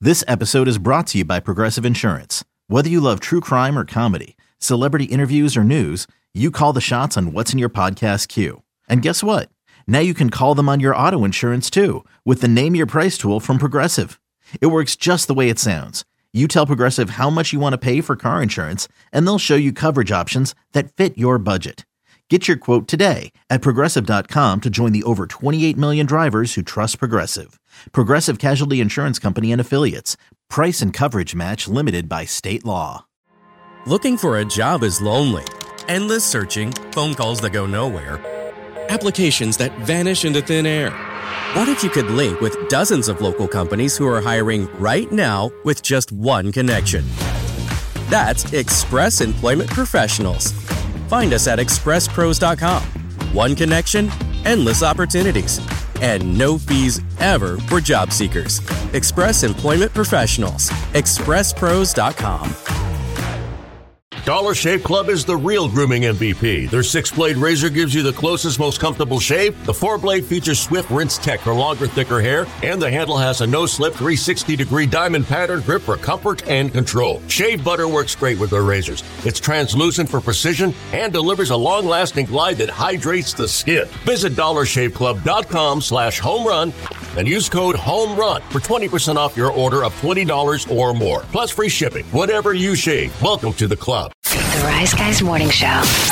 This episode is brought to you by Progressive Insurance. Whether you love true crime or comedy, celebrity interviews or news, you call the shots on what's in your podcast queue. And guess what? Now you can call them on your auto insurance too with the Name Your Price tool from Progressive. It works just the way it sounds. You tell Progressive how much you want to pay for car insurance, and they'll show you coverage options that fit your budget. Get your quote today at Progressive.com to join the over 28 million drivers who trust Progressive. Progressive Casualty Insurance Company and Affiliates. Price and coverage match limited by state law. Looking for a job is lonely. Endless searching, phone calls that go nowhere, applications that vanish into thin air. What if you could link with dozens of local companies who are hiring right now with just one connection? That's Express Employment Professionals. Find us at expresspros.com. One connection, endless opportunities, and no fees ever for job seekers. Express Employment Professionals. expresspros.com. Dollar Shave Club is the real grooming MVP. Their 6-blade razor gives you the closest, most comfortable shave. The 4-blade features swift rinse tech for longer, thicker hair. And the handle has a no-slip 360-degree diamond pattern grip for comfort and control. Shave butter works great with their razors. It's translucent for precision and delivers a long-lasting glide that hydrates the skin. Visit DollarShaveClub.com/homerun and use code HOMERUN for 20% off your order of $20 or more. Plus free shipping. Whatever you shave, welcome to the club. The Rise Guys Morning Show.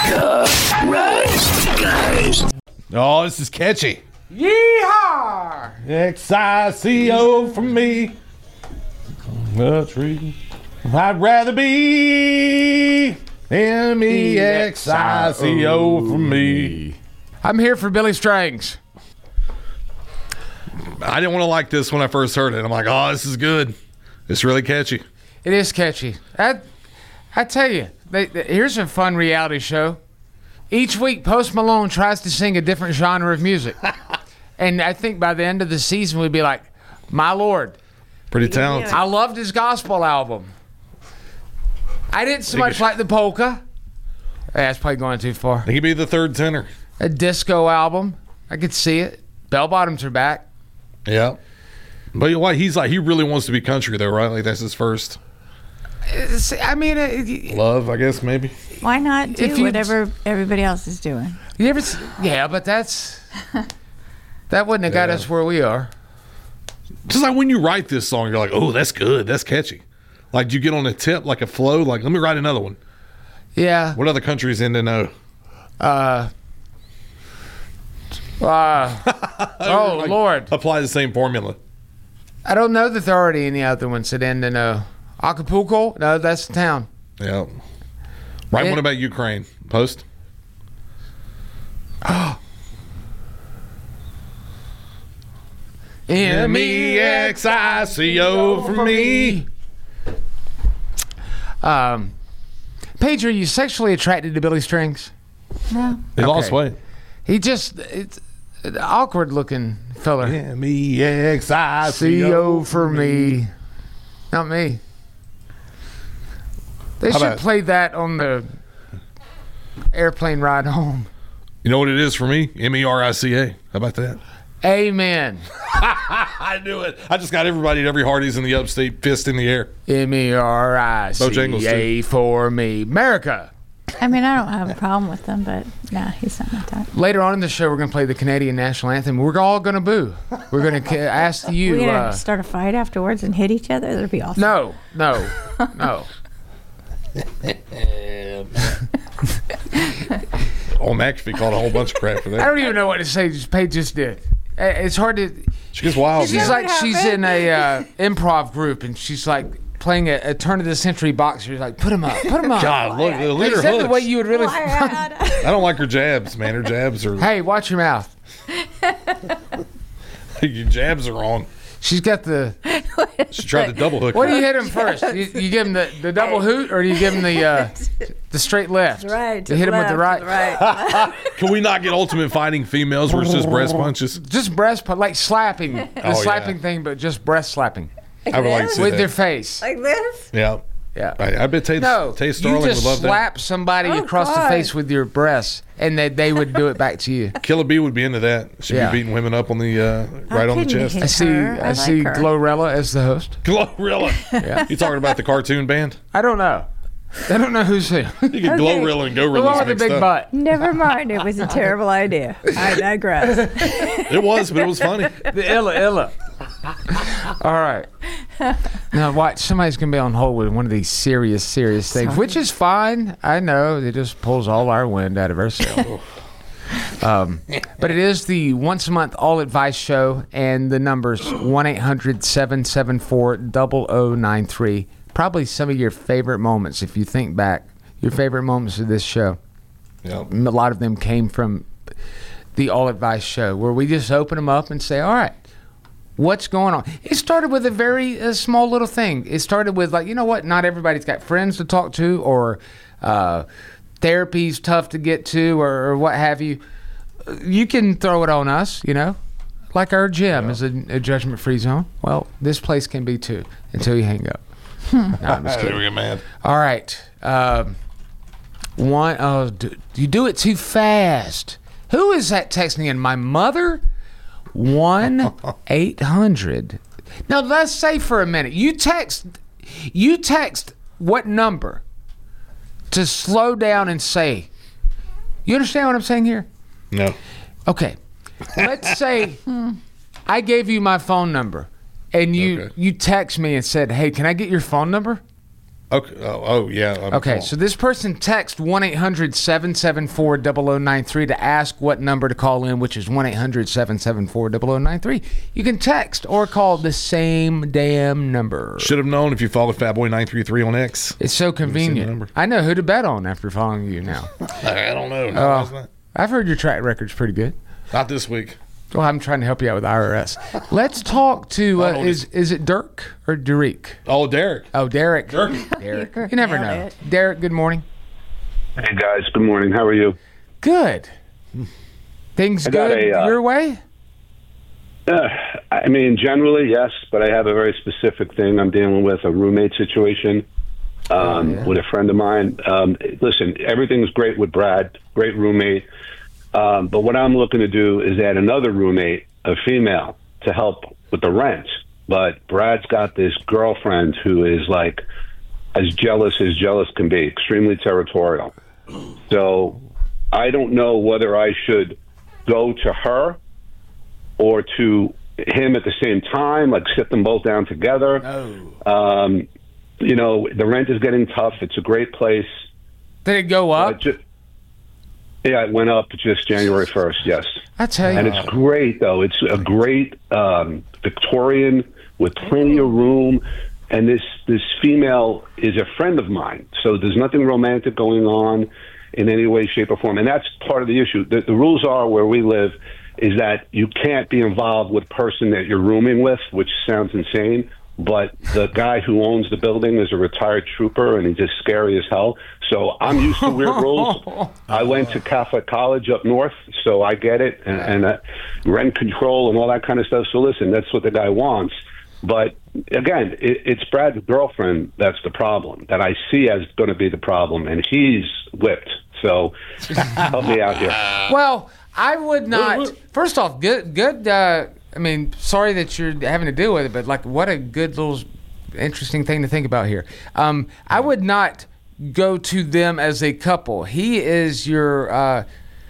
Rise Guys. Oh, this is catchy. Yeehaw! X-I-C-O from me. The tree. I'd rather be M-E-X-I-C-O from me. I'm here for Billy Strings. I didn't want to like this when I first heard it. I'm like, oh, this is good. It's really catchy. It is catchy. I tell you, here's a fun reality show. Each week, Post Malone tries to sing a different genre of music. And I think by the end of the season, we'd be like, my Lord. Pretty talented. I loved his gospel album. I didn't so much like the polka. That's probably going too far. He could be the third tenor. A disco album. I could see it. Bell bottoms are back. Yeah. But what he's like, he really wants to be country, though, right? Like, that's his first. I mean, love, I guess, maybe. Why not do whatever everybody else is doing? You ever? Yeah, but that wouldn't have got us where we are. Just like when you write this song, you're like, oh, that's good, that's catchy. Like, do you get on a tip, like a flow, like, let me write another one. Yeah. What other countries in to know? Oh, Lord. Apply the same formula. I don't know that there are any other ones that end in Acapulco? No, that's the town. Yeah. Right, what about Ukraine? Post? M-E-X-I-C-O for me. Paige, are you sexually attracted to Billy Strings? No. He lost weight. He just, it's an awkward looking fella. M-E-X-I-C-O for me. Not me. They should play that on the airplane ride home. You know what it is for me? M-E-R-I-C-A. How about that? Amen. I knew it. I just got everybody at every Hardee's in the upstate fist in the air. M-E-R-I-C-A for me. America. I mean, I don't have a problem with them, but nah, he's not my type. Later on in the show, we're going to play the Canadian national anthem. We're all going to boo. We're going to ask you. We're going to start a fight afterwards and hit each other? That'd be awesome. No. Old McAfee called a whole bunch of crap for that. I don't even know what to say. Paige just did. It's hard to. She gets wild. She's like she's in a improv group and she's like playing a turn of the century boxer. She's like, put him up. God, look, the leader Is that hooks. the way you would really? I don't like her jabs, man. Her jabs are. Hey, watch your mouth. Your jabs are on. She's got the. She tried to double hook. What do you hit him first? You give him the double hoot, or do you give him the straight left? Right. You hit him with the right. Can we not get Ultimate Fighting females where it's just breast punches? Just breast punch, like slapping, the slapping yeah. thing, but just breast slapping. I would like to see with that. their face. Like this? Yeah. Yeah. Right. I bet Tay you Starling just would love slap somebody Oh, across the God. face with your breasts, and they would do it back to you. that. Killer B would be into that. She'd Yeah. be beating women up on the right on the couldn't chest. hit I see. her. I I see like her. Glorilla as the host. Glorilla. Yeah. You talking about the cartoon band? I don't know. Who's who. You get Glorilla and The one Gorilla with the mixed big up. butt. Never mind. It was a terrible idea. I digress. It was, but it was funny. The Illa. All right. Now watch. Somebody's gonna be on hold with one of these serious things, which is fine. I know it just pulls all our wind out of our sail. But it is the once a month all advice show, and the number's 1-800-774-0093. Probably some of your favorite moments, if you think back, your favorite moments of this show. Yep. A lot of them came from the all advice show, where we just open them up and say, all right, what's going on? It started with a very small little thing. It started with, like, you know what? Not everybody's got friends to talk to, or therapy's tough to get to, or what have you. You can throw it on us, like our gym is a judgment-free zone. Well, this place can be too, until you hang up. No, I'm just kidding. We get mad. All right. You do it too fast. Who is that texting in? My mother? 1-800. Now, let's say for a minute. You text what number to slow down and say. You understand what I'm saying here? No. Okay. Let's say I gave you my phone number, and you text me and said, hey, can I get your phone number? Okay. Oh yeah. Okay, so this person text 1-800-774-0093 to ask what number to call in, which is 1-800-774-0093. You can text or call the same damn number. Should have known if you followed Fatboy933 on X. It's so convenient. number. I know who to bet on after following you now. I don't know. No, it's not. I've heard your track record's pretty good. Not this week. Well, I'm trying to help you out with IRS. Let's talk to, is it Dirk or Derek? Oh, Derek. Oh, Derek. Derek. Derek. You never Nailed know. it. Derek, good morning. Hey guys, good morning. How are you? Good. Things got good a, your way? I mean, generally, yes, but I have a very specific thing I'm dealing with, a roommate situation with a friend of mine. Listen, everything's great with Brad, great roommate. But what I'm looking to do is add another roommate, a female, to help with the rent. But Brad's got this girlfriend who is like as jealous can be, extremely territorial. So I don't know whether I should go to her or to him at the same time, like sit them both down together. The rent is getting tough. It's a great place. Did it go up? Yeah, it went up just January 1st, yes. I tell you. And it's great, though. It's a great Victorian with plenty of room. And this female is a friend of mine. So there's nothing romantic going on in any way, shape, or form. And that's part of the issue. The rules are where we live is that you can't be involved with a person that you're rooming with, which sounds insane. But the guy who owns the building is a retired trooper, and he's just scary as hell. So I'm used to weird rules. I went to Catholic college up north, so I get it, and rent control and all that kind of stuff. So listen, that's what the guy wants. But again, it's Brad's girlfriend that's the problem, that I see as going to be the problem, and he's whipped. So help me out here. Well, I would not. First off, good. I mean, sorry that you're having to deal with it, but like, what a good little interesting thing to think about here. I would not go to them as a couple. He is your.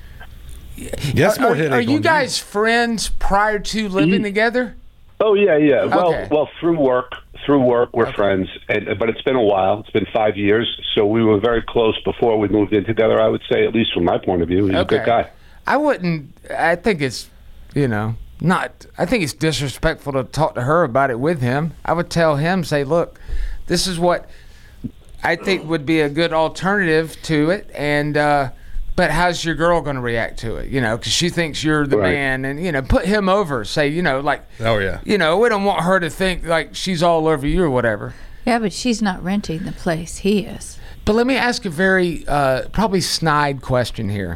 Yes, more headache. Are you on guys friends prior to living together? Oh yeah. Okay. Well, through work, we're friends. But it's been a while. It's been 5 years. So we were very close before we moved in together. I would say, at least from my point of view, he's a good guy. I wouldn't. I think it's, not. I think it's disrespectful to talk to her about it with him. I would tell him, say, look, this is what I think would be a good alternative to it, and but how's your girl going to react to it? Because she thinks you're the man, and put him over. Say, like, oh yeah, we don't want her to think like she's all over you or whatever. Yeah, but she's not renting the place. He is. But let me ask a very probably snide question here.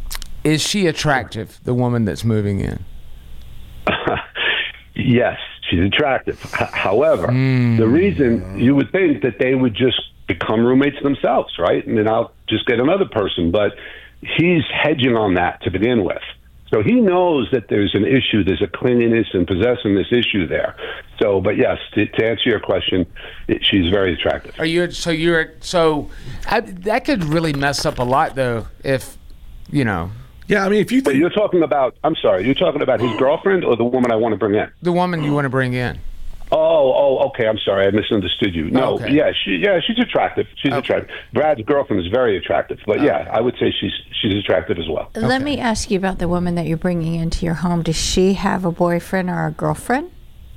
Is she attractive, the woman that's moving in? Yes, She's attractive. However, the reason you would think that they would just become roommates themselves, right? And then I'll just get another person. But he's hedging on that to begin with. So he knows that there's an issue, there's a clinginess and possessiveness issue there. So, but yes, to answer your question, she's very attractive. That could really mess up a lot, though, if, you know. Yeah, I mean, if you think... You're talking about his girlfriend or the woman I want to bring in? The woman you want to bring in. Oh, okay. I'm sorry. I misunderstood you. No, okay. She's attractive. She's attractive. Brad's girlfriend is very attractive, but I would say she's attractive as well. Let me ask you about the woman that you're bringing into your home. Does she have a boyfriend or a girlfriend?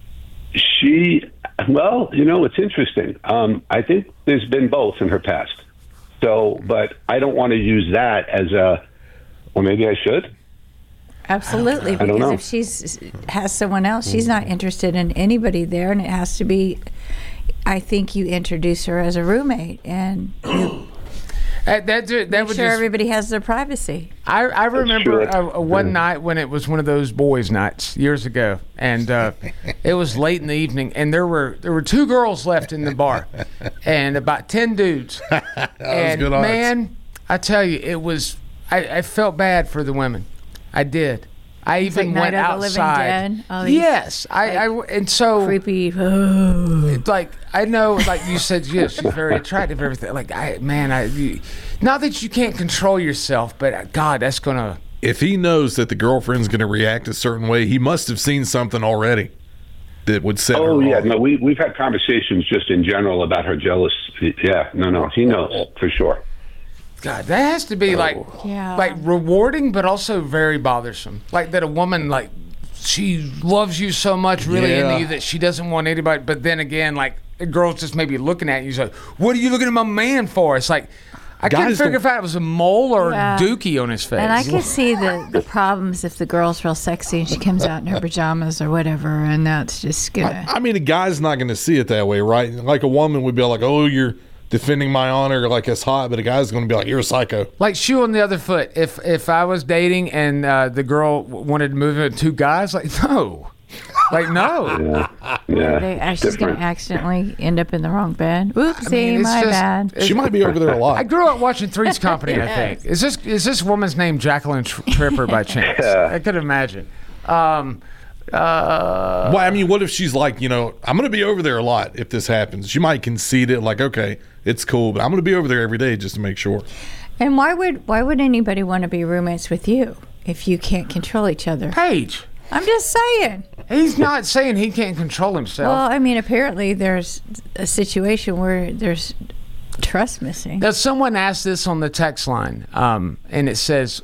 Well, it's interesting. I think there's been both in her past. So, but I don't want to use that as or maybe I should. Absolutely, because if she's has someone else, she's not interested in anybody there, and it has to be. I think you introduce her as a roommate, and make sure everybody has their privacy. I remember one night when it was one of those boys' nights years ago, and it was late in the evening, and there were 2 girls left in the bar, and about 10 dudes. And good man, I tell you, it was. I felt bad for the women. I did. I even went outside. Yes, and so creepy. Like I know, like you said, yes, she's very attractive. Everything. Like not that you can't control yourself, but God, that's gonna. If he knows that the girlfriend's gonna react a certain way, he must have seen something already that would set her off. Yeah, no, we've had conversations just in general about her jealous. Yeah, no, he knows for sure. God, that has to be like rewarding, but also very bothersome. Like that a woman, like, she loves you so much, really into you, that she doesn't want anybody. But then again, like, a girl's just maybe looking at you, like, what are you looking at my man for? It's like, I couldn't figure if it was a mole or dookie on his face. And I could see the problems if the girl's real sexy and she comes out in her pajamas or whatever, and that's just gonna. I mean, a guy's not going to see it that way, right? Like a woman would be like, oh, you're defending my honor, like it's hot, but a guy's going to be like, you're a psycho. Like shoe on the other foot. If I was dating and the girl wanted to move in with 2 guys, like no. Like no. Yeah. She's going to accidentally end up in the wrong bed. Oopsie, my bad. She might be over there a lot. I grew up watching Three's Company, I think. Is this woman's name Jacqueline Tripper by chance? I could imagine. Well, I mean, what if she's like, I'm going to be over there a lot if this happens. She might concede it, like, okay, it's cool, but I'm going to be over there every day just to make sure. And why would anybody want to be roommates with you if you can't control each other? Paige. I'm just saying. He's not saying he can't control himself. Well, I mean, apparently there's a situation where there's trust missing. Now, someone asked this on the text line, and it says,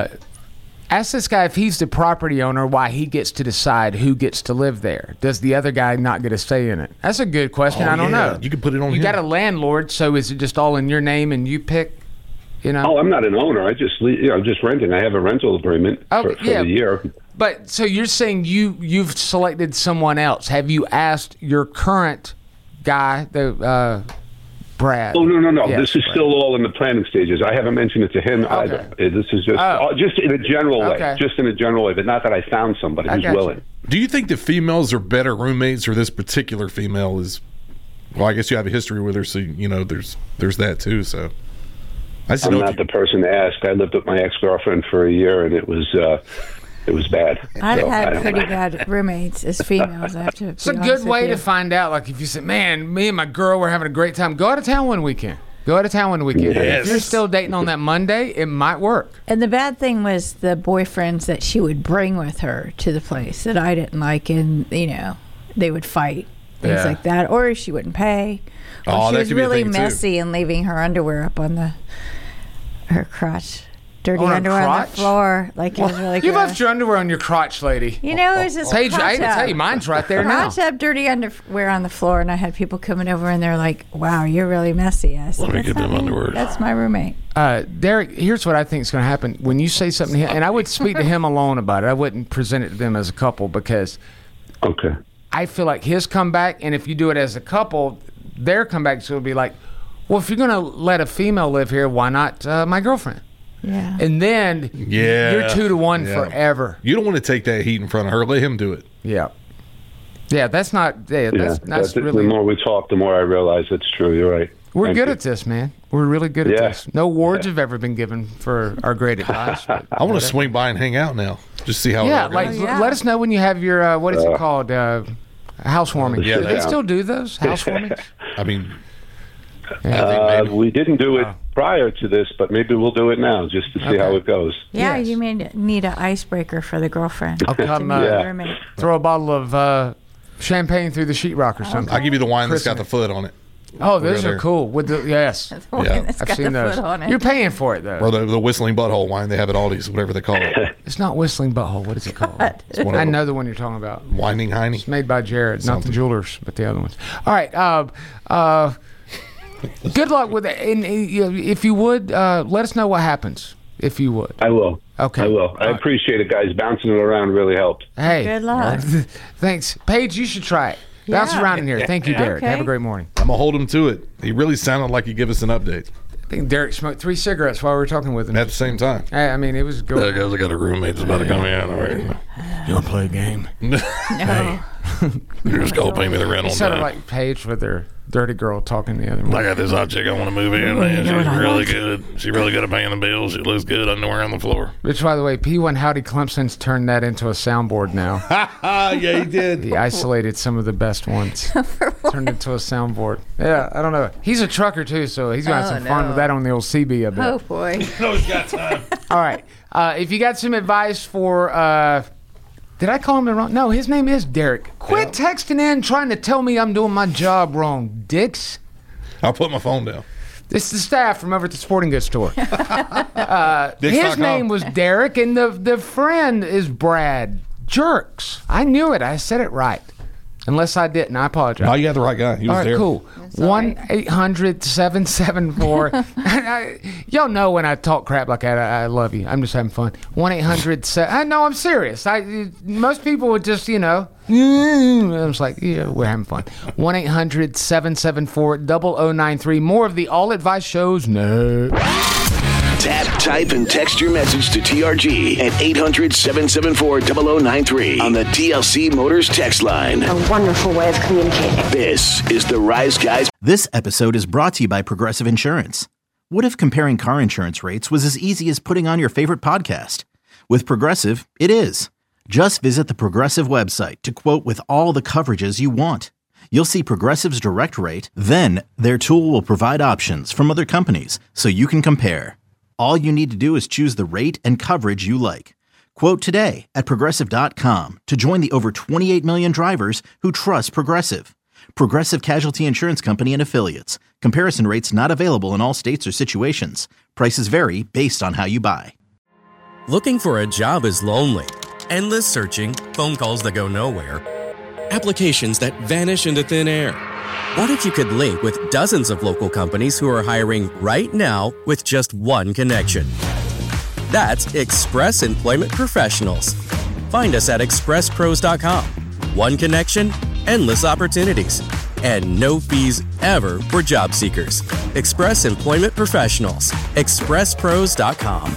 ask this guy if he's the property owner, why he gets to decide who gets to live there. Does the other guy not get a say in it? That's a good question. I don't know. You can put it on him. You got a landlord, so is it just all in your name and you pick, Oh, I'm not an owner. I just, I'm just renting. I have a rental agreement for the year. But so you're saying you've selected someone else. Have you asked your current guy, the Brad? Oh, no. Yes, this is still all in the planning stages. I haven't mentioned it to him either. This is just in a general way. Okay. Just in a general way, but not that I found somebody who's willing. Do you think the females are better roommates, or this particular female is? Well, I guess you have a history with her, so there's that too. So I'm not the person to ask. I lived with my ex-girlfriend for a year, and it was bad. I've had pretty bad roommates as females. I have to. It's a good way to find out. Like if you say, "Man, me and my girl were having a great time," go out of town one weekend. Yes. If you're still dating on that Monday, it might work. And the bad thing was the boyfriends that she would bring with her to the place that I didn't like, and they would fight, things like that, or she wouldn't pay. Or she was really messy and leaving her underwear up on her crotch. Dirty underwear on the floor. Like, it was really You gross. left your underwear on your crotch, lady. It was just Paige, I hate to tell you, mine's right there now. Crotch tub, dirty underwear on the floor, and I had people coming over, and they're like, wow, you're really messy. I said, Let me get them underwear. That's my roommate. Derek, here's what I think is going to happen. When you say something to him, and I would speak to him alone about it. I wouldn't present it to them as a couple, because I feel like his comeback, and if you do it as a couple, their comeback is going to be like, well, if you're going to let a female live here, why not my girlfriend? Yeah. And then you're 2-1 forever. You don't want to take that heat in front of her. Let him do it. Yeah. Yeah, that's not. Yeah, that's really. The more we talk, the more I realize it's true. You're right. We're good at this, man. We're really good at this. No awards have ever been given for our great advice. I want to swing by and hang out now. Just see how. Yeah, let us know when you have your what is it called? Housewarming. Yeah, do they still do those housewarmings? I mean, we didn't do it prior to this, but maybe we'll do it now just to see how it goes. Yeah, you may need an icebreaker for the girlfriend. I'll come throw a bottle of champagne through the sheetrock or something. I'll give you the wine that's got the foot on it. Oh, those are cool. With the I've seen those. You're paying for it though. Or the whistling butthole wine they have at Aldi's, whatever they call it. It's not whistling butthole. What is it called? I know the one you're talking about. Winding Heine. It's made by Jared, not the jewelers, but the other ones. All right. Good luck with it. And if you would, let us know what happens. If you would. I will. Okay. I will. I appreciate it, guys. Bouncing it around really helped. Hey. Good luck. Thanks. Paige, you should try it. Bounce around in here. Thank you, Derek. Okay. Have a great morning. I'm going to hold him to it. He really sounded like he'd give us an update. I think Derek smoked 3 cigarettes while we were talking with him. At the same time. I mean, it was good. Guys, I got a roommate that's about to come in. You want to play a game? No. You're just going to pay me the rent on It sounded time. like Paige with her dirty girl talking the other I got this hot chick I want to move in. Man. She's really good. She's really good at paying the bills. She looks good underwear on the floor. Which, by the way, P1 Howdy Clemson's turned that into a soundboard now. Yeah, he did. He isolated some of the best ones. Turned it into a soundboard. Yeah, I don't know. He's a trucker, too, so he's going to have some fun with that on the old CB, I bet. Oh, boy. No, he's got time. All right. If you got some advice for... did I call him wrong? No, his name is Derek. Quit texting in trying to tell me I'm doing my job wrong, dicks. I'll put my phone down. It's the staff from over at the sporting goods store. His name was Derek, and the friend is Brad. Jerks. I knew it. I said it right. Unless I didn't. I apologize. Oh, you got the right guy. He was all right, there. Cool. 1-800-774. Y'all know when I talk crap like that, I love you. I'm just having fun. 1-800. No, I'm serious. Most people would just, I was like, yeah, we're having fun. 1-800-774-0093. More of the All Advice shows. No. Tap, type, and text your message to TRG at 800-774-0093 on the DLC Motors text line. A wonderful way of communicating. This is the Rise Guys. This episode is brought to you by Progressive Insurance. What if comparing car insurance rates was as easy as putting on your favorite podcast? With Progressive, it is. Just visit the Progressive website to quote with all the coverages you want. You'll see Progressive's direct rate, then their tool will provide options from other companies so you can compare. All you need to do is choose the rate and coverage you like. Quote today at Progressive.com to join the over 28 million drivers who trust Progressive. Progressive Casualty Insurance Company and Affiliates. Comparison rates not available in all states or situations. Prices vary based on how you buy. Looking for a job is lonely. Endless searching, phone calls that go nowhere, applications that vanish into thin air. What if you could link with dozens of local companies who are hiring right now with just one connection? That's Express Employment Professionals. Find us at expresspros.com. One connection, endless opportunities, and no fees ever for job seekers. Express Employment Professionals. expresspros.com.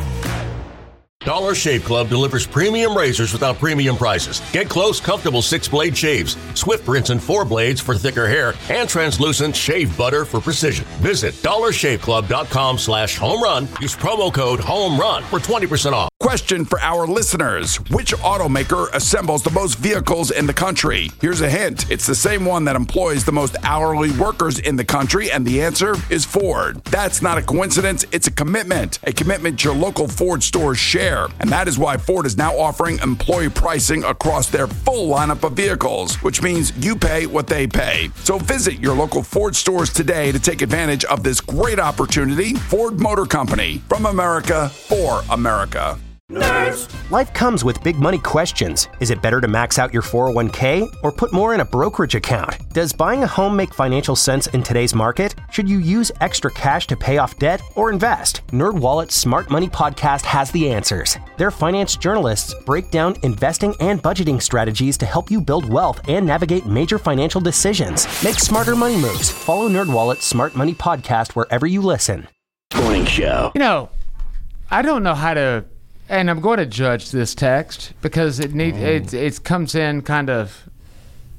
Dollar Shave Club delivers premium razors without premium prices. Get close, comfortable 6-blade shaves, swift rinse and 4 blades for thicker hair, and translucent shave butter for precision. Visit dollarshaveclub.com/home run. Use promo code HOMERUN for 20% off. Question for our listeners. Which automaker assembles the most vehicles in the country? Here's a hint. It's the same one that employs the most hourly workers in the country, and the answer is Ford. That's not a coincidence. It's a commitment your local Ford stores share. And that is why Ford is now offering employee pricing across their full lineup of vehicles, which means you pay what they pay. So visit your local Ford stores today to take advantage of this great opportunity. Ford Motor Company, from America, for America. Nerds. Life comes with big money questions. Is it better to max out your 401k or put more in a brokerage account? Does buying a home make financial sense in today's market? Should you use extra cash to pay off debt or invest? NerdWallet's Smart Money Podcast has the answers. Their finance journalists break down investing and budgeting strategies to help you build wealth and navigate major financial decisions. Make smarter money moves. Follow NerdWallet's Smart Money Podcast wherever you listen. Morning Show. I don't know how to... And I'm going to judge this text because it comes in kind of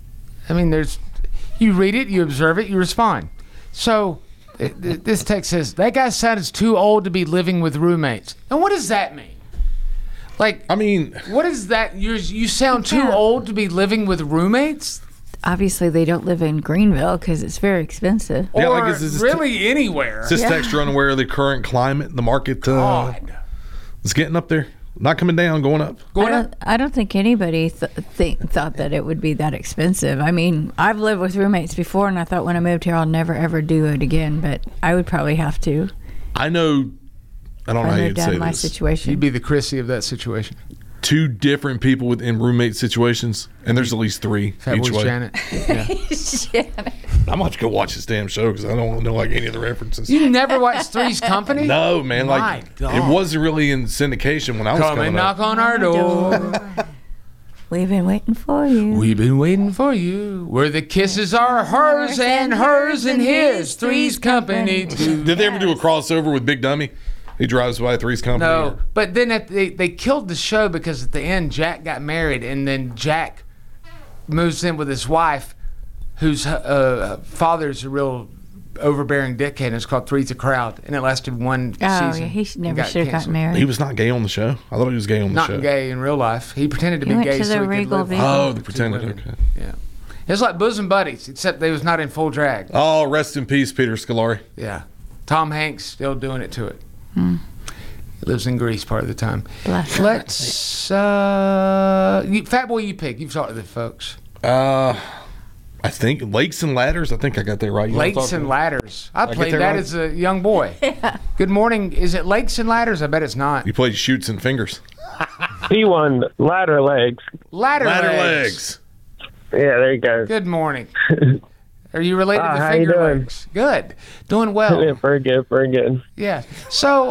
I mean, you read it, you observe it, you respond. So this text says, that guy sounds too old to be living with roommates. And what does that mean? Like, I mean, what is that? You sound too old to be living with roommates? Obviously, they don't live in Greenville because it's very expensive. Or like, really anywhere. Is this texture unaware of the current climate, the market? It's getting up there. Not coming down, going up. I don't think anybody thought that it would be that expensive. I mean, I've lived with roommates before, and I thought when I moved here, I'll never, ever do it again. But I would probably have to. I know. I don't know how you'd say my this. Situation. You'd be the Chrissy of that situation. 2 different people within roommate situations, and there's at least 3 each way. Janet. Yeah. Janet. I'm about to go watch this damn show because I don't know like any of the references. You never watched Three's Company? No, man. My God. It wasn't really in syndication when I was coming up. Come and knock on our door. We've been waiting for you. We've been waiting for you. Where the kisses are hers and his. Three's Company too. Did they ever do a crossover with Big Dummy? He drives by Three's Company. No, but then they killed the show because at the end Jack got married, and then Jack moves in with his wife, whose father's a real overbearing dickhead, and it's called Three's a Crowd, and it lasted one season. Oh, yeah, he never should have gotten married. He was not gay on the show? I thought he was gay on the show. Not gay in real life. He pretended to be went gay to so the he Regal could live. Vegan. Oh, they pretended, okay. Yeah. It's like bosom buddies, except they was not in full drag. Oh, rest in peace, Peter Scolari. Yeah. Tom Hanks still doing it to it. He lives in Greece part of the time. Let's Fat Boy You Pig. You've talked to the folks. I think Lakes and Ladders. I think I got that right. Lakes and Ladders. I played that as a young boy. Yeah. Good morning. Is it Lakes and Ladders? I bet it's not. You played Shoots and Fingers. P1 Ladder Legs. Ladder legs. Yeah, there you go. Good morning. Are you related to how Finger you doing? Legs? Good. Doing well. Yeah, very good, very good. Yeah. So,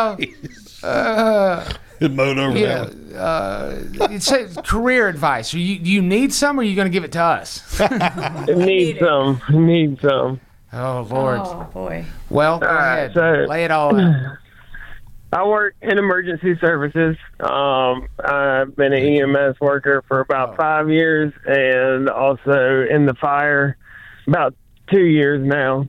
It mowed over yeah, that. It says career advice. Do you need some, or are you going to give it to us? Need some. Oh, Lord. Oh, boy. Well, go ahead. So, lay it all out. I work in emergency services. I've been an EMS worker for about 5 years, and also in the fire about 2 years now.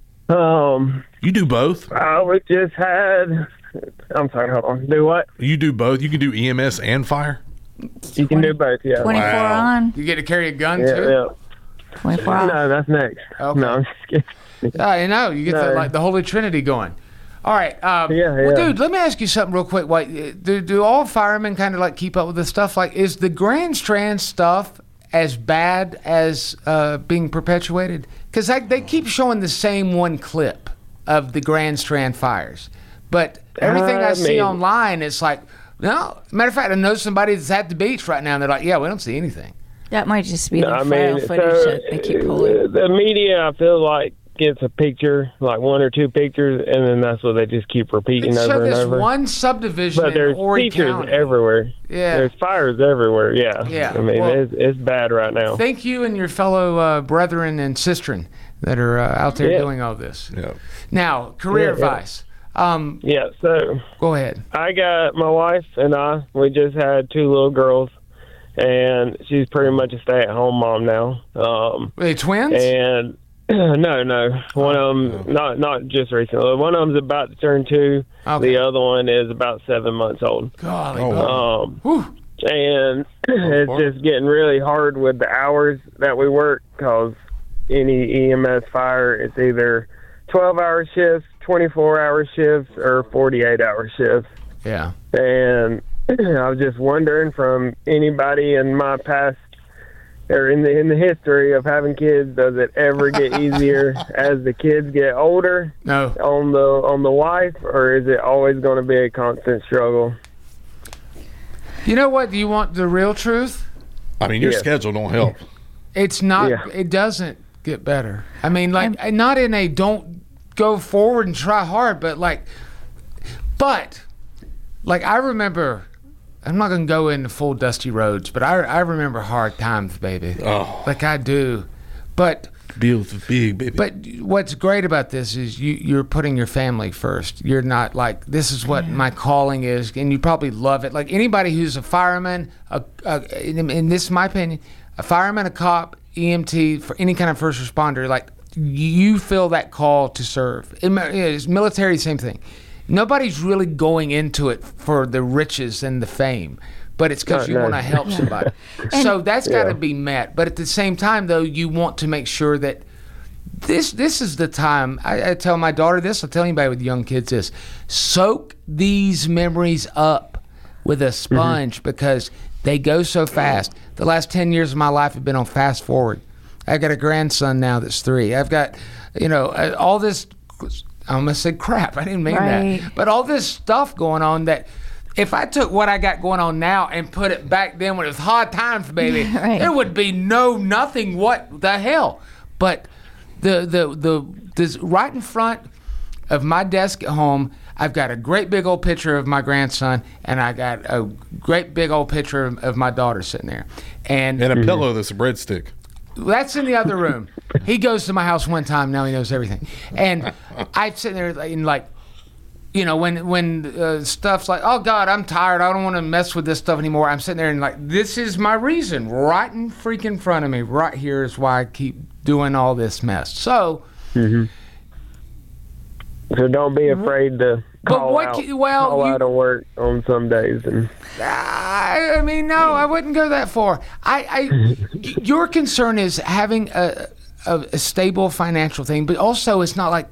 You do both? We just had... I'm sorry, hold on. Do what? You do both? You can do EMS and fire? You can do both, yeah. 24 on? You get to carry a gun, Yeah, too? yeah. 24 on? No, that's next. Okay. No, I'm just kidding. I know. You get the Holy Trinity going. All right. Well, dude, let me ask you something real quick. Do all firemen kind of like keep up with this stuff? Like, is the Grand Strand stuff as bad as being perpetuated? Because they keep showing the same one clip of the Grand Strand fires. But everything I see online, it's like, no. Matter of fact, I know somebody that's at the beach right now, and they're like, yeah, we don't see anything. That might just be the file footage that they keep pulling. The media, I feel like, gets a picture, like 1 or 2 pictures, and then that's what they just keep repeating over and over. One subdivision but there's in Horry features County. Everywhere. Yeah. There's fires everywhere, yeah. Yeah. I mean, it's bad right now. Thank you and your fellow brethren and sistren that are out there doing all this. Yeah. Now, career advice. So go ahead. I got my wife and we just had 2 little girls, and she's pretty much a stay-at-home mom now. Are they twins? And no, one of them not just recently. One of them's about to turn 2. Okay. The other one is about 7 months old. Golly, and it's just getting really hard with the hours that we work, because any EMS fire, it's either 12-hour shifts, 24-hour shifts, or 48-hour shifts. Yeah. And I was just wondering, from anybody in my past or in the history of having kids, does it ever get easier as the kids get older? No. On the wife, or is it always going to be a constant struggle? You know what? Do you want the real truth? I mean, your schedule don't help. It's not. Yeah. It doesn't get better. I mean, like, not in a don't go forward and try hard, but like I remember. I'm not going to go into full dusty roads, but I remember hard times, baby. Oh. Like I do. But bills are big, baby. But what's great about this is you're putting your family first. You're not like, this is what my calling is, and you probably love it. Like anybody who's a fireman, and this is my opinion, a fireman, a cop, EMT, for any kind of first responder, like you feel that call to serve. It's military, same thing. Nobody's really going into it for the riches and the fame, but it's because you want to help somebody. So that's got to be met. But at the same time, though, you want to make sure that this is the time. I tell my daughter this. I tell anybody with young kids this. Soak these memories up with a sponge because they go so fast. The last 10 years of my life have been on fast forward. I've got a grandson now that's 3. I've got, all this, I almost said crap. I didn't mean that. But all this stuff going on that if I took what I got going on now and put it back then when it was hard times, baby, there would be nothing. What the hell? But this right in front of my desk at home, I've got a great big old picture of my grandson, and I got a great big old picture of my daughter sitting there. And a pillow that's a breadstick. That's in the other room. He goes to my house one time, now he knows everything. And I'm sitting there and when stuff's like, oh God, I'm tired, I don't want to mess with this stuff anymore. I'm sitting there and like, this is my reason. Right in freaking front of me, right here is why I keep doing all this mess. So so don't be afraid to call out of work on some days. And I mean, no, I wouldn't go that far. Your concern is having a stable financial thing, but also it's not like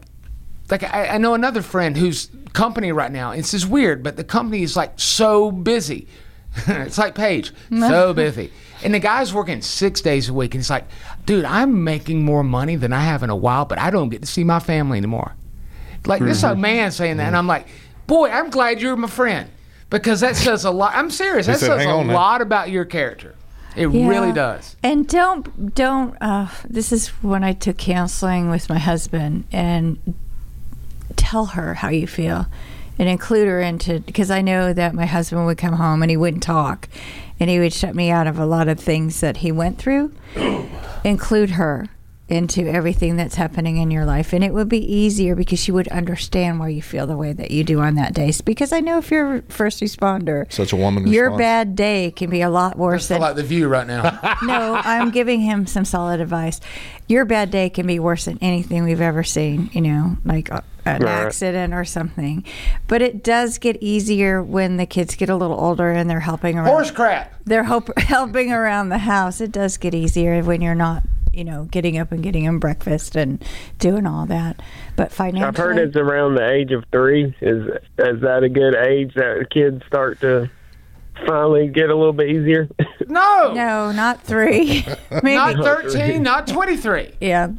I know another friend whose company right now, it's just weird, but the company is like so busy. It's like Paige, so busy. And the guy's working 6 days a week, and he's like, dude, I'm making more money than I have in a while, but I don't get to see my family anymore. Like, this is a man saying that, and I'm like, boy, I'm glad you're my friend, because that says a lot. I'm serious. That says a lot about your character. It really does. And don't. This is when I took counseling with my husband, and tell her how you feel, and include her into, because I know that my husband would come home and he wouldn't talk, and he would shut me out of a lot of things that he went through. Include her into everything that's happening in your life, and it would be easier because she would understand why you feel the way that you do on that day. Because I know if you're a first responder, such a woman your bad day can be a lot worse than like The View right now. No, I'm giving him some solid advice. Your bad day can be worse than anything we've ever seen, like an accident or something. But it does get easier when the kids get a little older and they're helping around. Horse crap. They're helping around the house. It does get easier when you're not, getting up and getting them breakfast and doing all that. But financially, I've heard it's around the age of 3. Is that a good age that kids start to finally get a little bit easier? No, not 3. Maybe. Not 13, not 23. Yeah.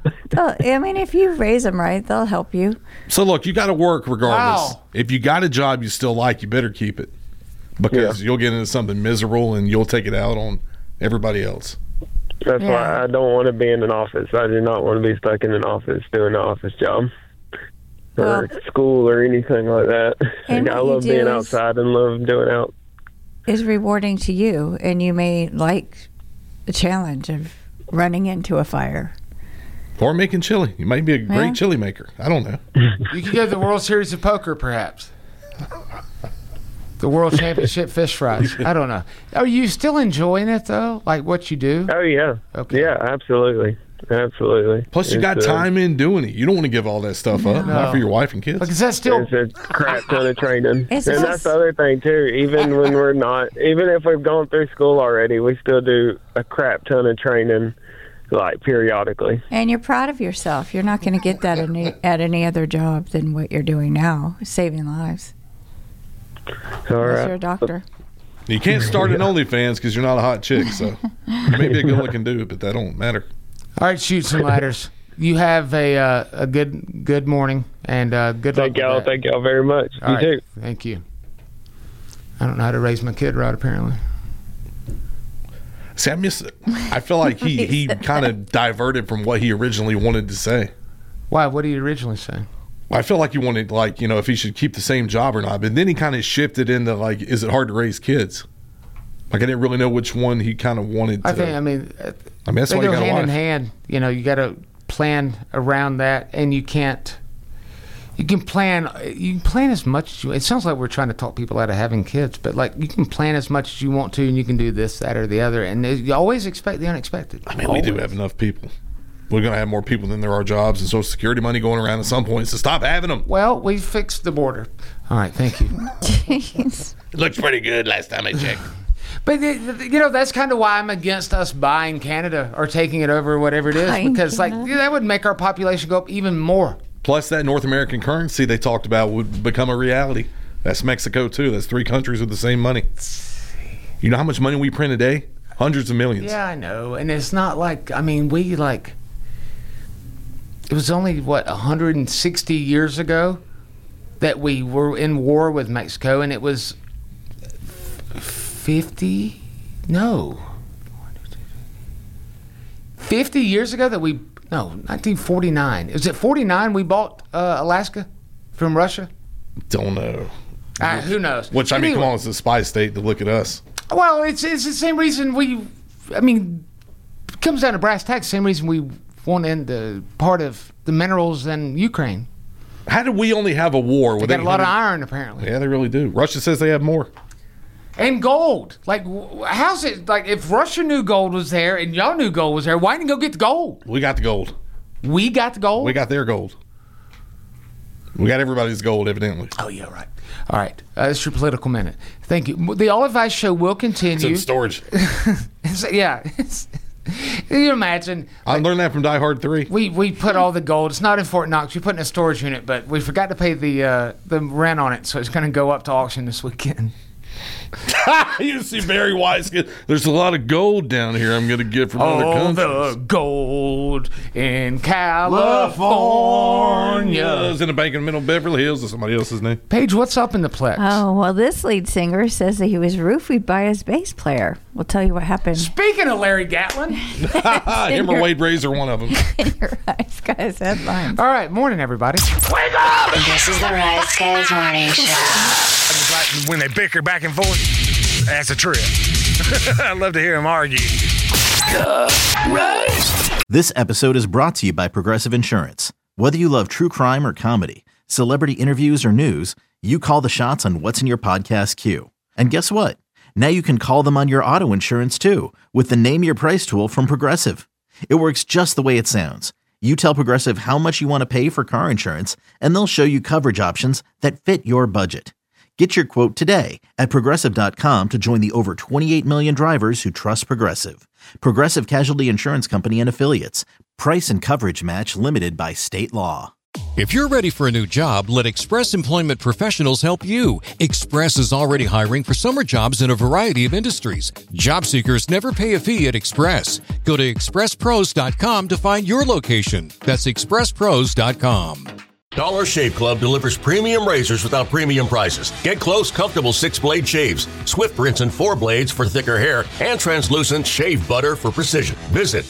I mean, if you raise them right, they'll help you. So look, you got to work regardless. Wow. If you got a job you still like, you better keep it, because you'll get into something miserable and you'll take it out on everybody else. That's why I don't want to be in an office. I do not want to be stuck in an office doing an office job or school or anything like that. I love being outside and love doing out. Is rewarding to you, and you may like the challenge of running into a fire. Or making chili. You might be a great chili maker. I don't know. You could go to the World Series of Poker, perhaps. The World Championship fish fries. I don't know. Are you still enjoying it, though? Like what you do? Oh, yeah. Okay. Yeah, absolutely. Absolutely. Plus, you got time in doing it. You don't want to give all that stuff up, not for your wife and kids. Because that's still... It's a crap ton of training. And that's the other thing, too. Even when we're not... Even if we've gone through school already, we still do a crap ton of training, like, periodically. And you're proud of yourself. You're not going to get that at any other job than what you're doing now, saving lives. Unless you're a doctor. You can't start an OnlyFans because you're not a hot chick, so you may be a good-looking dude, but that don't matter. All right, shoot some ladders. You have a good morning and good luck. Thank y'all very much. All you too. Thank you. I don't know how to raise my kid right, apparently. See, I feel like he kind of diverted from what he originally wanted to say. Why? What did he originally say? I feel like he wanted, if he should keep the same job or not. But then he kind of shifted into, is it hard to raise kids? I didn't really know which one he kind of wanted to. That's they why go hand in hand. You got to plan around that, and you can't You can plan as much as you. It sounds like we're trying to talk people out of having kids, but like you can plan as much as you want to, and you can do this, that, or the other, and you always expect the unexpected. I mean, we do have enough people. We're going to have more people than there are jobs and Social Security money going around at some point, so stop having them. Well, we fixed the border. All right, thank you. Jeez. It looks pretty good last time I checked. But, that's kind of why I'm against us buying Canada or taking it over or whatever it is, because that would make our population go up even more. Plus, that North American currency they talked about would become a reality. That's Mexico, too. That's 3 countries with the same money. You know how much money we print a day? Hundreds of millions. Yeah, I know. And it's not like, I mean, it was only, 160 years ago that we were in war with Mexico, and it was 50 years ago that 1949. Is it 49 we bought Alaska from Russia? Don't know. Who knows? Which, come on, it's a spy state to look at us. Well, it's the same reason it comes down to brass tacks, the same reason we want in the part of the minerals in Ukraine. How did we only have a war? They got a lot of iron, apparently. Yeah, they really do. Russia says they have more. And gold. Like, how's it? Like, if Russia knew gold was there and y'all knew gold was there, why didn't you go get the gold? We got the gold. We got the gold? We got their gold. We got everybody's gold, evidently. Oh, yeah, right. All right. That's your political minute. Thank you. The All Advice Show will continue. It's in storage. Yeah. Can you imagine? I learned that from Die Hard 3. We put all the gold. It's not in Fort Knox. We put it in a storage unit, but we forgot to pay the rent on it, so it's going to go up to auction this weekend. You see Barry Weiss. There's a lot of gold down here I'm going to get from other countries. The gold in California. It's in a bank in the middle of Beverly Hills. Is somebody else's name? Paige, what's up in the Plex? Oh, well, this lead singer says that he was roofied by his bass player. We'll tell you what happened. Speaking of Larry Gatlin. Him or Wade Razor, one of them. In your Rise Guys headlines. All right, morning, everybody. Wake up! This is the Rise Guys Morning Show. When they bicker back and forth, that's a trip. I love to hear them argue. Rise. This episode is brought to you by Progressive Insurance. Whether you love true crime or comedy, celebrity interviews or news, you call the shots on what's in your podcast queue. And guess what? Now you can call them on your auto insurance too with the Name Your Price tool from Progressive. It works just the way it sounds. You tell Progressive how much you want to pay for car insurance, and they'll show you coverage options that fit your budget. Get your quote today at Progressive.com to join the over 28 million drivers who trust Progressive. Progressive Casualty Insurance Company and Affiliates. Price and coverage match limited by state law. If you're ready for a new job, let Express Employment Professionals help you. Express is already hiring for summer jobs in a variety of industries. Job seekers never pay a fee at Express. Go to expresspros.com to find your location. That's expresspros.com. Dollar Shave Club delivers premium razors without premium prices. Get close, comfortable 6-blade shaves, Swift rinse and 4 blades for thicker hair, and translucent shave butter for precision. Visit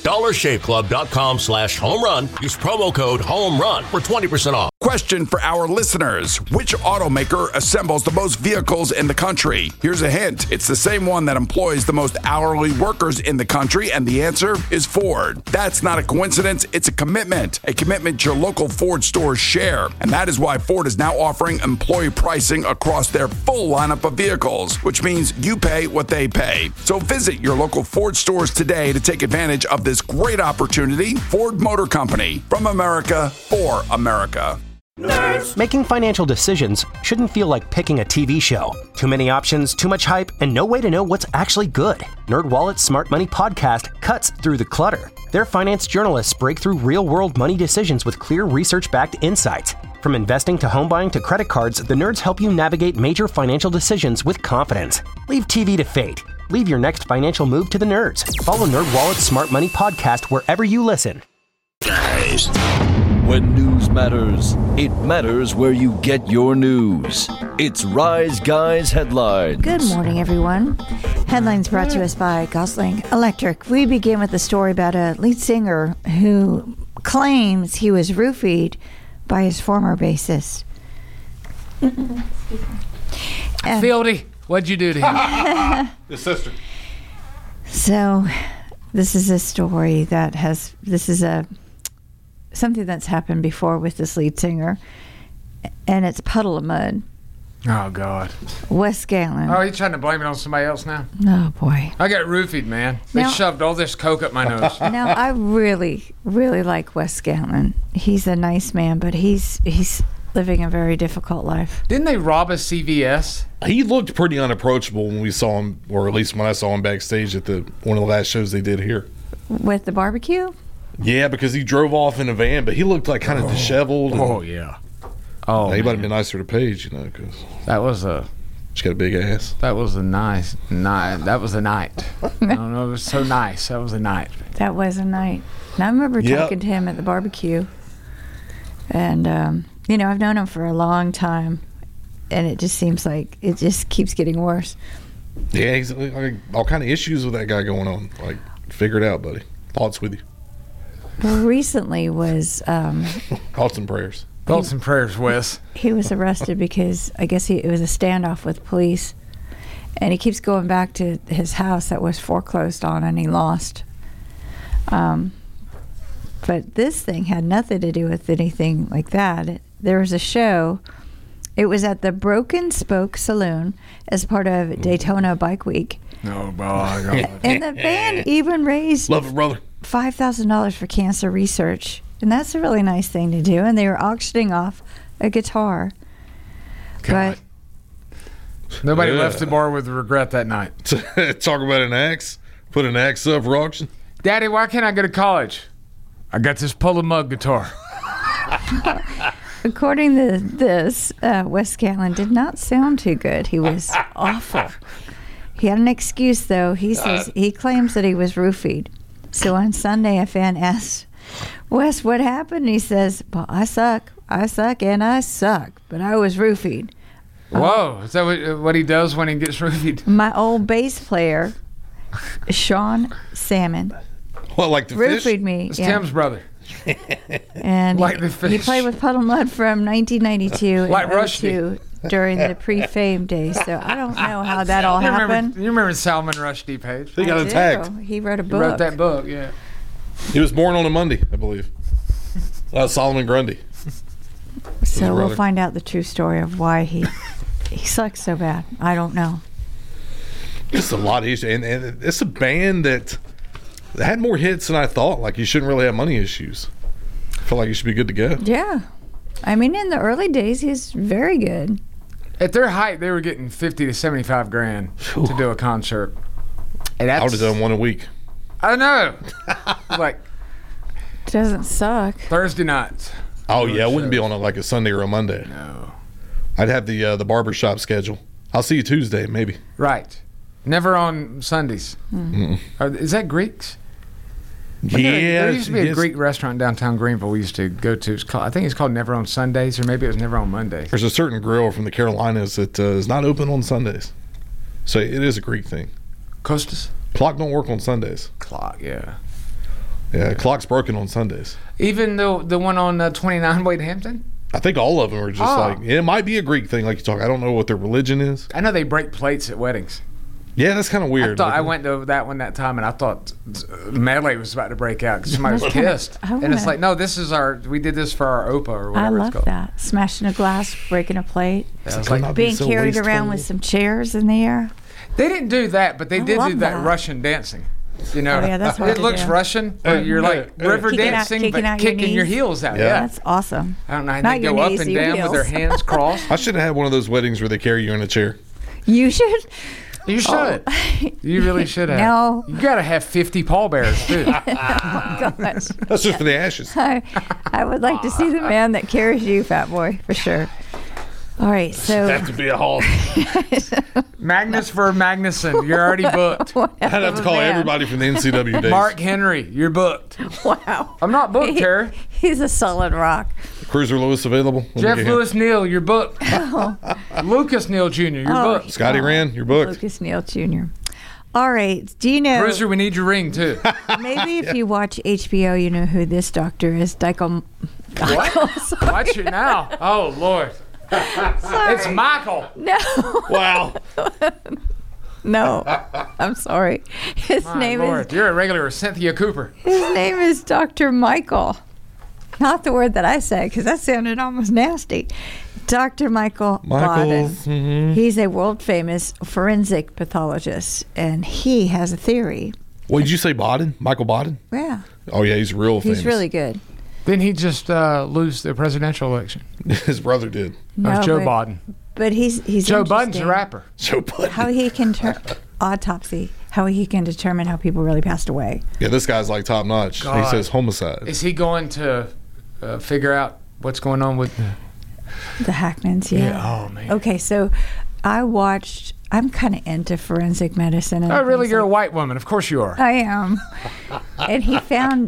dollarshaveclub.com/home run. Use promo code HOMERUN for 20% off. Question for our listeners. Which automaker assembles the most vehicles in the country? Here's a hint. It's the same one that employs the most hourly workers in the country, and the answer is Ford. That's not a coincidence. It's a commitment your local Ford stores share. And that is why Ford is now offering employee pricing across their full lineup of vehicles, which means you pay what they pay. So visit your local Ford stores today to take advantage of this great opportunity. Ford Motor Company, from America for America. Nerds. Making financial decisions shouldn't feel like picking a TV show. Too many options, too much hype, and no way to know what's actually good. NerdWallet's Smart Money Podcast cuts through the clutter. Their finance journalists break through real-world money decisions with clear research-backed insights. From investing to home buying to credit cards, the nerds help you navigate major financial decisions with confidence. Leave TV to fate. Leave your next financial move to the nerds. Follow NerdWallet's Smart Money Podcast wherever you listen. Guys. When news matters, it matters where you get your news. It's Rise Guys Headlines. Good morning, everyone. Headlines brought to us by Gosling Electric. We begin with a story about a lead singer who claims he was roofied by his former bassist. Fieldy, what'd you do to him? His sister. So, this is a story something that's happened before with this lead singer. and it's Puddle of Mud. Oh, God. Wes Scantlin. Oh, he's trying to blame it on somebody else now? Oh, boy. I got roofied, man. They shoved all this coke up my nose. Now, I really, really like Wes Scantlin. He's a nice man, but he's living a very difficult life. Didn't they rob a CVS? He looked pretty unapproachable when we saw him, or at least when I saw him backstage at one of the last shows they did here. With the barbecue? Yeah, because he drove off in a van, but he looked like kind of disheveled. Oh, yeah. Oh, he might have been nicer to Paige, because that was she got a big ass. That was a nice night. That was a night. I don't know. It was so nice. That was a night. That was a night. And I remember talking to him at the barbecue, and I've known him for a long time, and it just seems like it just keeps getting worse. Yeah, he's like, all kind of issues with that guy going on. Like, figure it out, buddy. Thoughts with you. Well, recently was thoughts and prayers. Thoughts and prayers, Wes. He was arrested because I guess it was a standoff with police, and he keeps going back to his house that was foreclosed on, and he lost. But this thing had nothing to do with anything like that. There was a show. It was at the Broken Spoke Saloon as part of Daytona Bike Week. Oh, my God. And the band even raised love it, brother. $5,000 for cancer research. And that's a really nice thing to do. And they were auctioning off a guitar. God. But nobody left the bar with regret that night. Talk about an axe. Put an axe up for auction. Daddy, why can't I go to college? I got this Puddle of Mud guitar. According to this, Wes Scantlin did not sound too good. He was awful. He had an excuse, though. He says he claims that he was roofied. So on Sunday, a fan asked Wes what happened. He says, "Well, I suck, and I suck, but I was roofied." Whoa, is that what he does when he gets roofied? My old bass player, Sean Salmon, like the roofied fish? me. It's Tim's brother. And like the fish. He played with Puddle Mud from 1992 like and 02 during the pre-fame days. So I don't know how that all happened. You remember Salman Rushdie, Paige? He got attacked. He wrote a book. He wrote that book, yeah. He was born on a Monday, I believe. Solomon Grundy. So we'll find out the true story of why he sucks so bad. I don't know. Just a lot of issues. And it's a band that had more hits than I thought. Like, you shouldn't really have money issues. I feel like you should be good to go. Yeah. I mean, in the early days, he's very good. At their height, they were getting 50 to 75 grand to do a concert. And I would have done one a week. I know. Like, doesn't suck. Thursday nights. Oh, yeah. I wouldn't be on like a Sunday or a Monday. No. I'd have the barbershop schedule. I'll see you Tuesday, maybe. Right. Never on Sundays. Is that Greeks? Yeah. There used to be a Greek restaurant downtown Greenville we used to go to. I think it's called Never on Sundays, or maybe it was Never on Mondays. There's a certain grill from the Carolinas that is not open on Sundays. So it is a Greek thing. Costas? Clock don't work on Sundays. Clock, yeah. Yeah, clock's broken on Sundays. Even the one on 29 Wade Hampton? I think all of them are just like, it might be a Greek thing like you talk. I don't know what their religion is. I know they break plates at weddings. Yeah, that's kind of weird. I went to that one that time, and I thought melee was about to break out because somebody was pissed. And it's like, no, we did this for our OPA or whatever it's called. I love that. Smashing a glass, breaking a plate. Yeah, it's like being carried around with some chairs in the air. They didn't do that, but they did do that Russian dancing. You know, yeah, that's what it looks Russian. Where you're like river dancing, but kicking your heels out. Yeah, that's awesome. I don't know how they go up and down with their hands crossed. I should have had one of those weddings where they carry you in a chair. You should. You should. You really should have. No. You got to have 50 pallbearers, too. Oh, my gosh. That's just for the ashes. I would like to see the man that carries you, fat boy, for sure. All right, so have to be a hall. Magnus for Magnuson, you're already booked. I'd have to call everybody from the NCW days. Mark Henry, you're booked. Wow, I'm not booked, Terry. He's a solid rock. Cruiser Lewis available. Jeff Lewis Neal, you're booked. Oh. Lucas Neal Jr., you're booked. Scotty Rand, you're booked. Lucas Neal Jr. All right, do you know? Cruiser, we need your ring too. Maybe if you watch HBO, you know who this doctor is. What? Watch it now. Oh Lord. It's Michael. No. Wow. No. I'm sorry. His name is... You're a regular Cynthia Cooper. His name is Dr. Michael. Not the word that I say, because that sounded almost nasty. Dr. Michael Baden. He's a world-famous forensic pathologist, and he has a theory. What did you say, Baden? Michael Baden? Yeah. Oh, yeah, he's real famous. He's really good. Didn't he just lose the presidential election? His brother did. No, Joe Biden. But he's Joe Budden's a rapper. Joe Budden. How he can autopsy, how he can determine how people really passed away. Yeah, this guy's like top notch. God. He says homicide. Is he going to figure out what's going on with the Hackmans? Yeah. Oh man. Okay, so I'm kind of into forensic medicine. And really? You're a white woman. Of course you are. I am. And he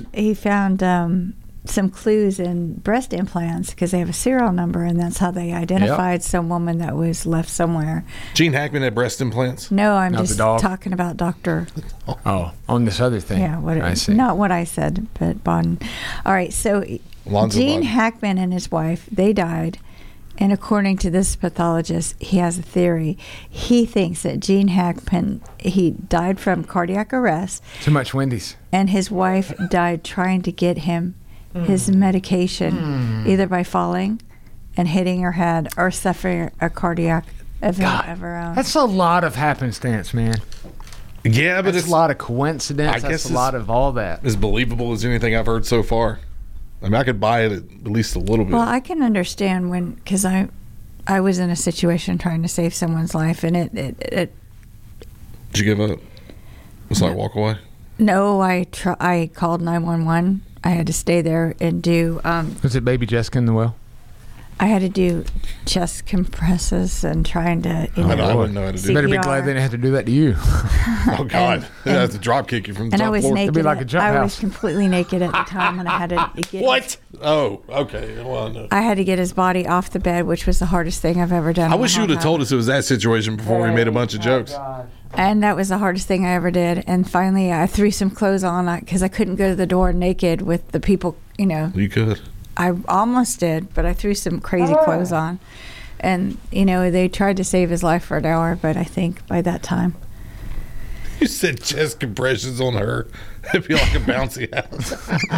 found some clues in breast implants because they have a serial number, and that's how they identified some woman that was left somewhere. Gene Hackman had breast implants? No, I'm just talking about Dr. Oh, on this other thing. Yeah, I see. Not what I said, but Baden. All right, so Gene Hackman and his wife, they died. And according to this pathologist, he has a theory. He thinks that Gene Hackman, he died from cardiac arrest. Too much Wendy's. And his wife died trying to get him his medication, either by falling and hitting her head or suffering a cardiac event of her own. That's a lot of happenstance, man. Yeah, but it's a lot of coincidence. That's a lot of all that. As believable as anything I've heard so far. I mean, I could buy it at least a little bit. Well, I can understand because I was in a situation trying to save someone's life, and it Did you give up? It's like walk away? No, I called 911. I had to stay there and do. Was it baby Jessica in the well? I had to do chest compresses and trying to. I wouldn't know how to do that. You better be glad they didn't have to do that to you. Oh God, they have to drop kick you from the top floor. And I was naked. It'd be like a jump house. I was completely naked at the time, and I had to get. What? Oh, okay. Well, no. I had to get his body off the bed, which was the hardest thing I've ever done. I wish you would have told us it was that situation before we made a bunch of jokes. God. And that was the hardest thing I ever did. And finally, I threw some clothes on because I couldn't go to the door naked with the people, You could. I almost did, but I threw some crazy clothes on. And, they tried to save his life for an hour, but I think by that time. You said chest compressions on her. It'd be like a bouncy house.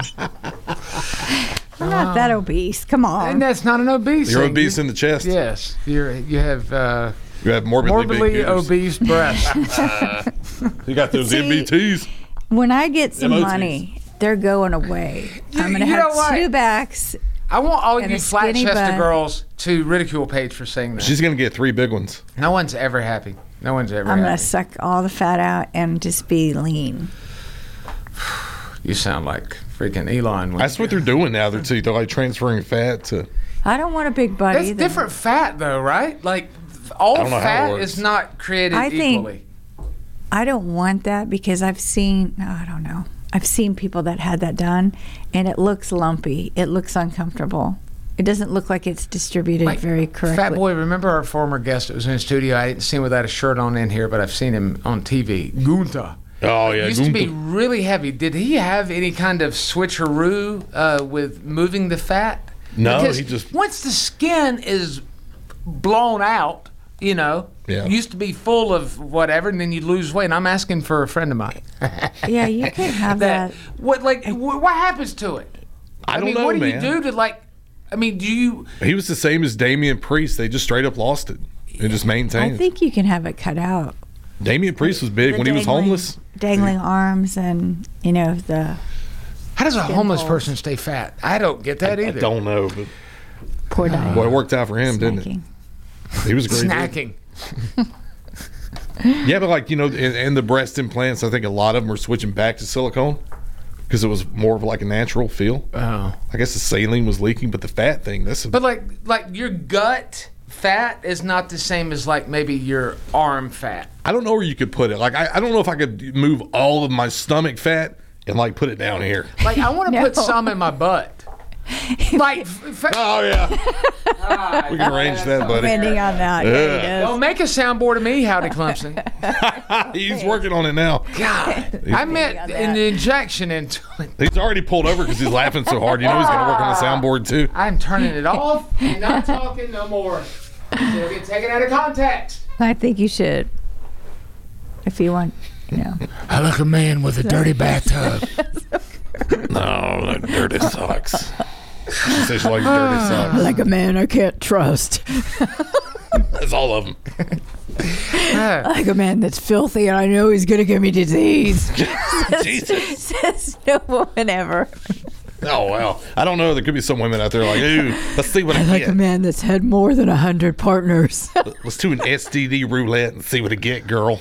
I'm not that obese. Come on. And that's not an obese You're thing. obese in the chest? Yes. You have... You have morbidly big obese breasts. You got those MBTs. When I get some money, they're going away. I'm going to have 2 backs. I want all you flat-chested girls to ridicule Paige for saying that. She's going to get 3 big ones. No one's ever happy. No one's ever I'm happy. going to suck all the fat out and just be lean. You sound like freaking Elon. That's what they're doing now. They're like transferring fat to... I don't want a big butt either. That's different fat, though, right? Like... All fat is not created equally. I don't want that because I've seen people that had that done, and it looks lumpy. It looks uncomfortable. It doesn't look like it's distributed very correctly. Fat Boy, remember our former guest that was in the studio? I didn't see him without a shirt on in here, but I've seen him on TV. Gunther. Oh, yeah. He used to be really heavy. Did he have any kind of switcheroo with moving the fat? No, because he just... Once the skin is blown out, used to be full of whatever, and then you lose weight. And I'm asking for a friend of mine. Yeah, you can have that. What happens to it? I don't know, what do man. you do to do you? He was the same as Damian Priest. They just straight up lost it and just maintained. I think you can have it cut out. Damian Priest was big when he was homeless. Dangling arms and the. How does a homeless person stay fat? I don't get that either. I don't know, but poor Diane. Boy, it worked out for him, didn't it? He was great. Snacking. Yeah, but in the breast implants, I think a lot of them were switching back to silicone because it was more of like a natural feel. Oh. I guess the saline was leaking, but the fat thing, But like your gut fat is not the same as maybe your arm fat. I don't know where you could put it. I don't know if I could move all of my stomach fat and put it down here. I want to put some in my butt. Oh yeah, we can arrange that, buddy. Depending on that, Don't make a soundboard of me, Howdy Clemson. He's working on it now. God, I meant an injection into it. He's already pulled over because he's laughing so hard. He's going to work on the soundboard too. I'm turning it off and not talking no more. It'll get taken out of context. I think you should, if you want. I like a man with a dirty bathtub. No, dirty socks. She says she likes dirty socks. Like a man I can't trust. That's all of them. Like a man that's filthy and I know he's going to give me disease. Jesus. Says no woman ever. Oh, well. I don't know. There could be some women out there like, ooh, let's see what I like get. a man that's had more than 100 partners. Let's do an STD roulette and see what I get, girl.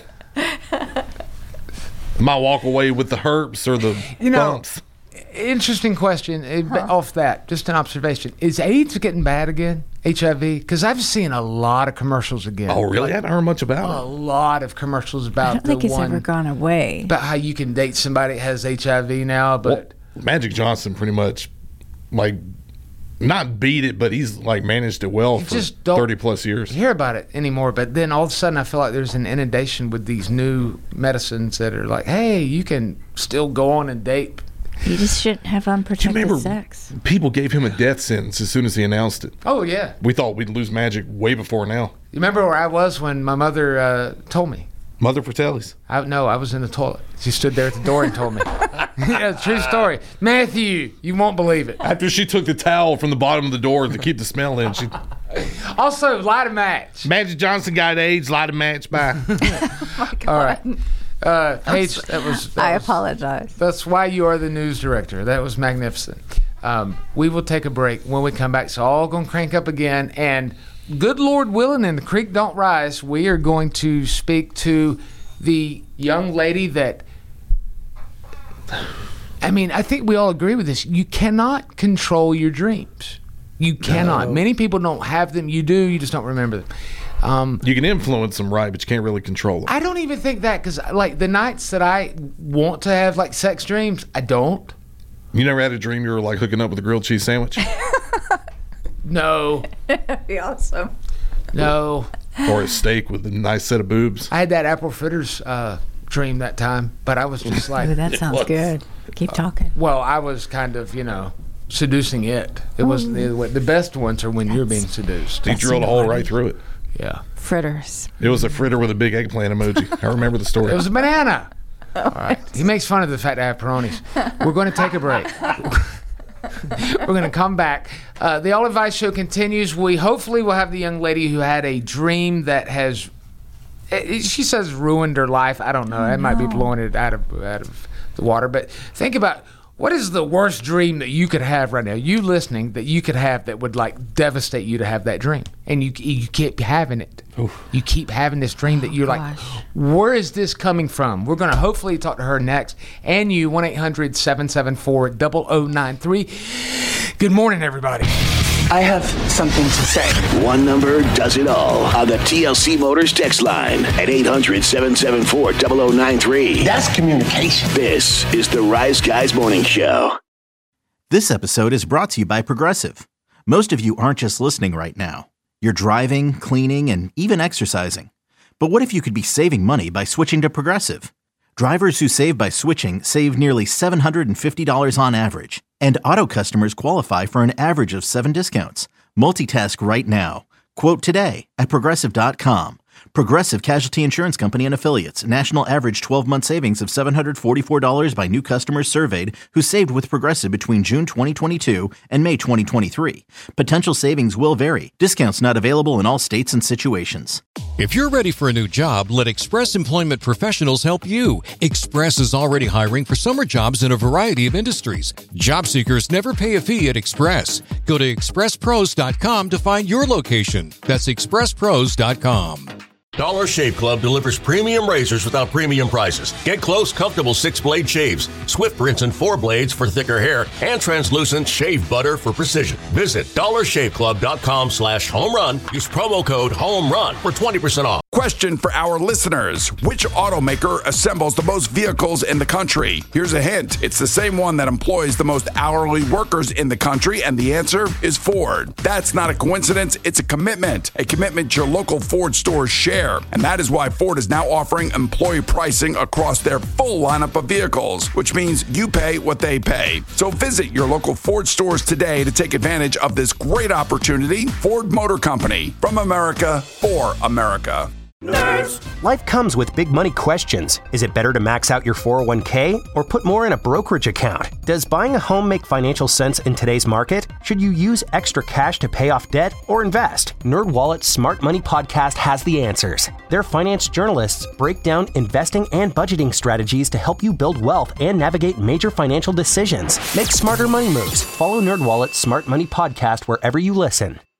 Am I walk away with the herpes or the bumps? Interesting question. Off that, just an observation. Is AIDS getting bad again? HIV? Because I've seen a lot of commercials again. Oh, really? I haven't heard much about it. A lot of commercials about I don't think it's ever gone away. About how you can date somebody that has HIV now, but... Well, Magic Johnson pretty much, like, not beat it, but he's, like, managed it well for 30-plus years. Hear about it anymore, but then all of a sudden I feel like there's an inundation with these new medicines that are like, hey, you can still go on and date. You just shouldn't have unprotected sex. People gave him a death sentence as soon as he announced it. Oh, yeah. We thought we'd lose Magic way before now. You remember where I was when my mother told me? Mother Fratelli's? No, I was in the toilet. She stood there at the door and told me. Yeah, true story. Matthew, you won't believe it. After she took the towel from the bottom of the door to keep the smell in, she... Also, light a match. Magic Johnson got AIDS, light a match, bye. Oh my God. All right. Paige, I apologize. That's why you are the news director. That was magnificent. We will take a break. When we come back, it's all going to crank up again. And good Lord willing, and the creek don't rise, we are going to speak to the young lady that... I mean, I think we all agree with this. You cannot control your dreams. You cannot. No. Many people don't have them. You do. You just don't remember them. You can influence them, right, but you can't really control them. I don't even think that, because like the nights that I want to have like sex dreams, I don't. You never had a dream you were like hooking up with a grilled cheese sandwich? No. That'd be awesome. No. Or a steak with a nice set of boobs? I had that apple fritters dream that time, but I was just like... Ooh, that sounds good. Keep talking. Well, I was kind of, seducing it. It was the best ones are when you're being seduced. You drilled a hole right through it. Yeah. Fritters. It was a fritter with a big eggplant emoji. I remember the story. It was a banana. All right. He makes fun of the fact that I have Peronis. We're going to take a break. We're going to come back. The All Advice Show continues. We hopefully will have the young lady who had a dream that has, she says, ruined her life. I don't know. That might be blowing it out of the water. But think about, what is the worst dream that you could have right now? You listening, that you could have that would like devastate you to have that dream, and you keep having it. Oof. You keep having this dream that you're like, where is this coming from? We're going to hopefully talk to her next. And you, 1-800-774-0093. Good morning, everybody. I have something to say. One number does it all on the TLC Motors text line at 800-774-0093. That's communication. This is the Rise Guys Morning Show. This episode is brought to you by Progressive. Most of you aren't just listening right now. You're driving, cleaning, and even exercising. But what if you could be saving money by switching to Progressive? Drivers who save by switching save nearly $750 on average. And auto customers qualify for an average of 7 discounts. Multitask right now. Quote today at Progressive.com. Progressive Casualty Insurance Company and Affiliates. National average 12-month savings of $744 by new customers surveyed who saved with Progressive between June 2022 and May 2023. Potential savings will vary. Discounts not available in all states and situations. If you're ready for a new job, let Express Employment Professionals help you. Express is already hiring for summer jobs in a variety of industries. Job seekers never pay a fee at Express. Go to expresspros.com to find your location. That's expresspros.com. Dollar Shave Club delivers premium razors without premium prices. Get close, comfortable 6-blade shaves, swift rinse and 4 blades for thicker hair, and translucent shave butter for precision. Visit dollarshaveclub.com/home run. Use promo code HOMERUN for 20% off. Question for our listeners. Which automaker assembles the most vehicles in the country? Here's a hint. It's the same one that employs the most hourly workers in the country, and the answer is Ford. That's not a coincidence. It's a commitment your local Ford stores share. And that is why Ford is now offering employee pricing across their full lineup of vehicles, which means you pay what they pay. So visit your local Ford stores today to take advantage of this great opportunity. Ford Motor Company, from America for America. Nerds. Life comes with big money questions. Is it better to max out your 401k or put more in a brokerage account? Does buying a home make financial sense in today's market? Should you use extra cash to pay off debt or invest? NerdWallet's Smart Money Podcast has the answers. Their finance journalists break down investing and budgeting strategies to help you build wealth and navigate major financial decisions. Make smarter money moves. Follow NerdWallet's Smart Money Podcast wherever you listen.